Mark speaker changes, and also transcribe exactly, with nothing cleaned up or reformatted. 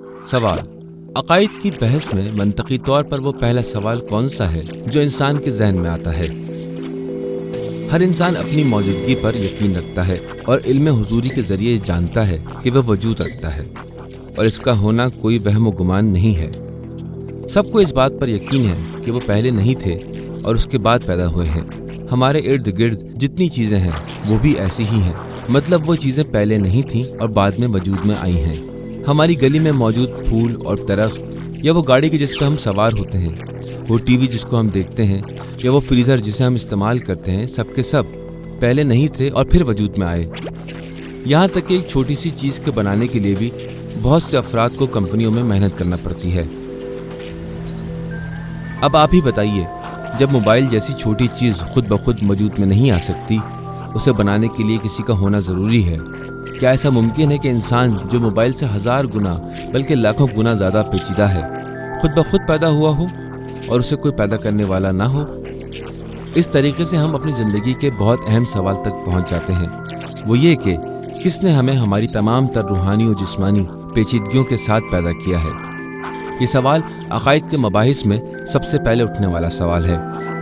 Speaker 1: سوال: عقائد کی بحث میں منطقی طور پر وہ پہلا سوال کون سا ہے جو انسان کے ذہن میں آتا ہے؟ ہر انسان اپنی موجودگی پر یقین رکھتا ہے اور علم حضوری کے ذریعے جانتا ہے کہ وہ وجود رکھتا ہے اور اس کا ہونا کوئی وہم و گمان نہیں ہے۔ سب کو اس بات پر یقین ہے کہ وہ پہلے نہیں تھے اور اس کے بعد پیدا ہوئے ہیں۔ ہمارے ارد گرد جتنی چیزیں ہیں وہ بھی ایسی ہی ہیں، مطلب وہ چیزیں پہلے نہیں تھیں اور بعد میں وجود میں آئی ہیں۔ ہماری گلی میں موجود پھول اور درخت، یا وہ گاڑی کی جس پر ہم سوار ہوتے ہیں، وہ ٹی وی جس کو ہم دیکھتے ہیں، یا وہ فریزر جسے ہم استعمال کرتے ہیں، سب کے سب پہلے نہیں تھے اور پھر وجود میں آئے۔ یہاں تک کہ ایک چھوٹی سی چیز کے بنانے کے لیے بھی بہت سے افراد کو کمپنیوں میں محنت کرنا پڑتی ہے۔ اب آپ ہی بتائیے، جب موبائل جیسی چھوٹی چیز خود بخود وجود میں نہیں آ سکتی، اسے بنانے کے لیے کسی کا ہونا ضروری ہے۔ کیا ایسا ممکن ہے کہ انسان جو موبائل سے ہزار گنا بلکہ لاکھوں گنا زیادہ پیچیدہ ہے، خود بخود پیدا ہوا ہو اور اسے کوئی پیدا کرنے والا نہ ہو؟ اس طریقے سے ہم اپنی زندگی کے بہت اہم سوال تک پہنچ جاتے ہیں، وہ یہ کہ کس نے ہمیں ہماری تمام تر روحانی و جسمانی پیچیدگیوں کے ساتھ پیدا کیا ہے؟ یہ سوال عقائد کے مباحث میں سب سے پہلے اٹھنے والا سوال ہے۔